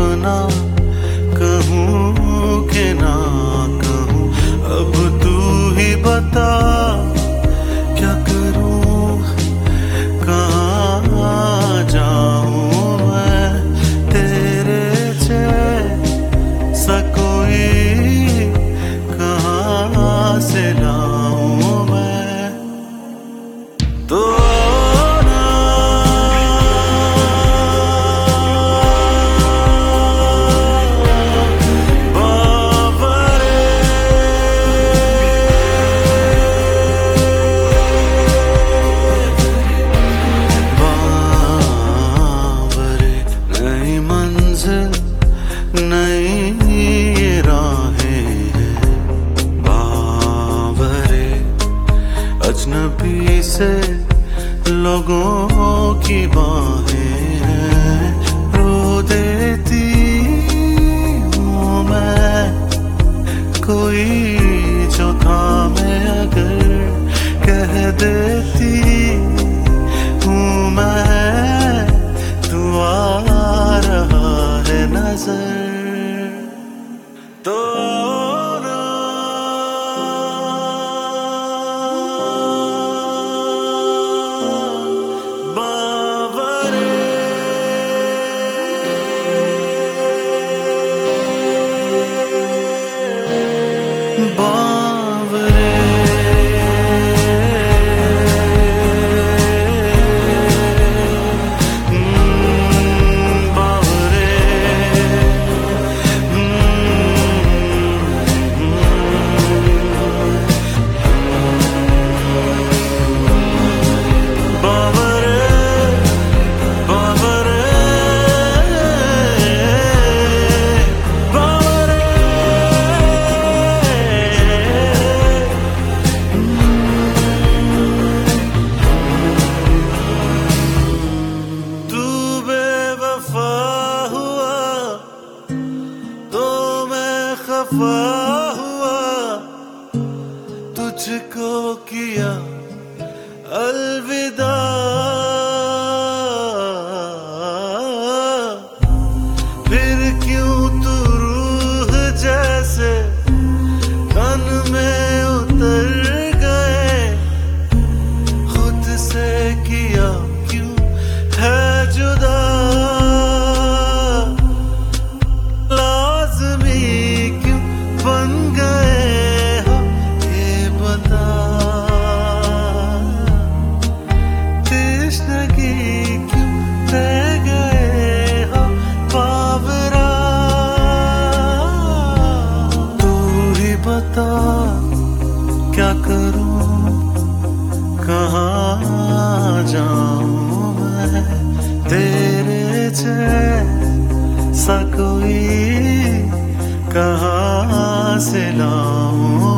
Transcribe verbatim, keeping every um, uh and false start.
अपना कहूँ कि ना कहूँ, अब तू ही बता क्या करूँ, कहाँ जाऊँ मैं तेरे जैसा कोई, कहाँ से लाऊँ मैं तो नई ये राहें हैं बावरे, अजनबी से लोगों की बाहें हैं, रो देती हूँ मैं कोई जो था मैं अगर कह देती हूँ मैं, तू आ रहा है नजर तो ना बावरे, बावरे खफा हुआ तुझको किया अलविदा, फिर क्यों तू रूह जैसे तन में उतर गए, खुद से किया क्यों है जुदा, बन गए हो ये बता, तृष्णगी क्यों रह गए हो बावरा, तू ही बता क्या करूं, कहाँ जाऊं मैं तेरे जैसा कोई, कहाँ से लाऊं